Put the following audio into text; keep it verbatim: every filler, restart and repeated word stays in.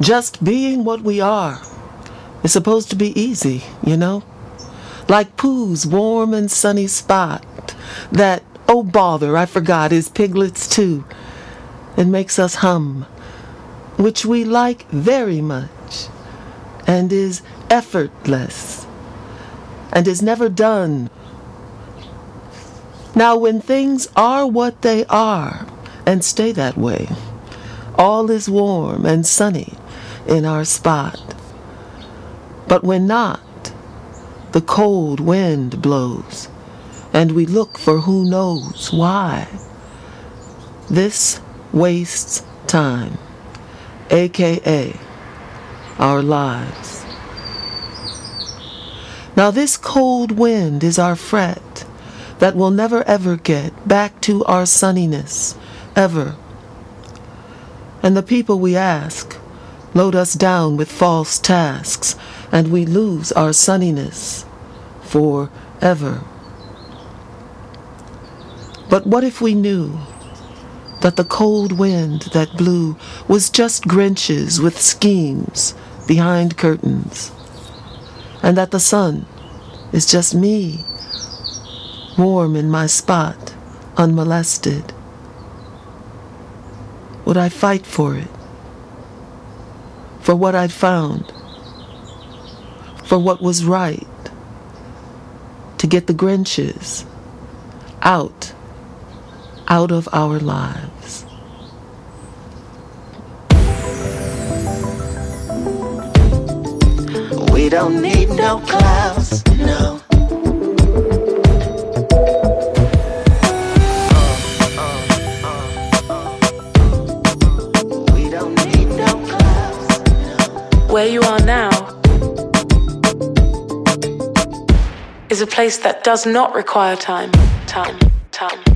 Just being what we are is supposed to be easy, you know? Like Pooh's warm and sunny spot that, oh bother, I forgot, is Piglet's too. It makes us hum, which we like very much, and is effortless, and is never done. Now when things are what they are, and stay that way, all is warm and sunny in our spot. But when not, the cold wind blows, and we look for who knows why. This wastes time, aka our lives. Now this cold wind is our fret that will never ever get back to our sunniness, ever. And the people we ask load us down with false tasks, and we lose our sunniness forever. But what if we knew that the cold wind that blew was just Grinches with schemes behind curtains, and that the sun is just me, warm in my spot, unmolested? Would I fight for it? For what I'd found? For what was right? To get the Grinches out, out of our lives. We don't need no clouds, no. We don't need no clouds, no. Where you are now is a place that does not require time, time, time.